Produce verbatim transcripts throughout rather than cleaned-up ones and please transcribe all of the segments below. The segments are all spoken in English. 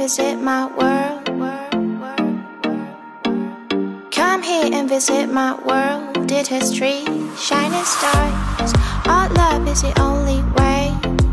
visit my world. Come here and visit my world. It has trees, shining stars. Our love is the only way.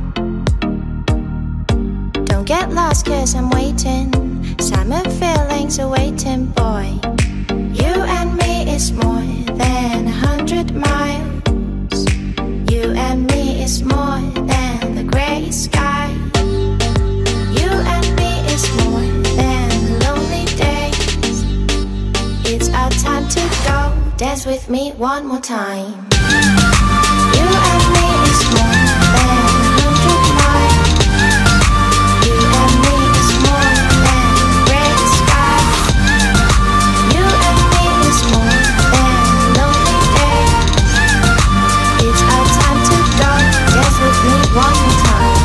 Don't get lost cause I'm waiting. Summer feelings are waiting, boy. You and me is more than a hundred miles. You and me is more than the grey sky. You and me is more than lonely days. It's our time to go. Dance with me one more time. You and me is more than a hundred miles. You and me is more than the grey sky. You and me is more than lonely days. It's our time to go. Dance with me one more time.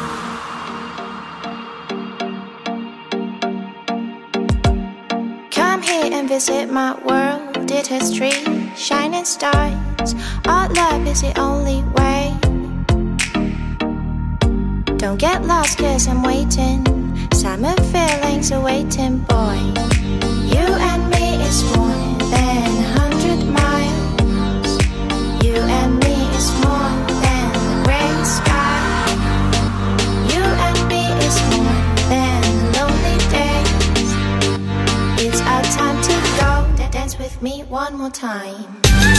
Come here and visit my world. It has trees, shining stars. Our love is the only way. Don't get lost cause I'm waiting. Summer feelings are waiting, boy. You and me is more than a hundred miles. You and me is more than the grey sky. You and me is more than lonely days. It's our time to go. Dance with me one more time.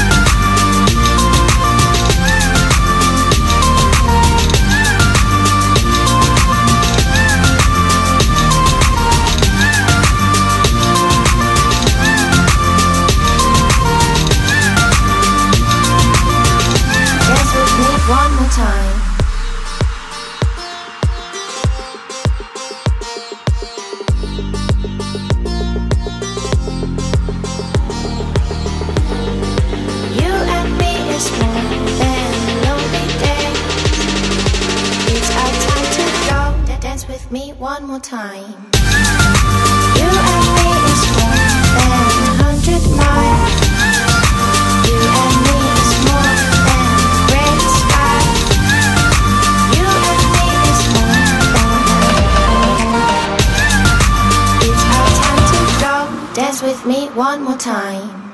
Dance with me one more time. You and me is more than lonely days. It's our time to go. Dance with me one more time. You and me is more than a hundred miles. You and me is more than the grey sky. You and me is more than. It's our time to go. Dance with me one more time.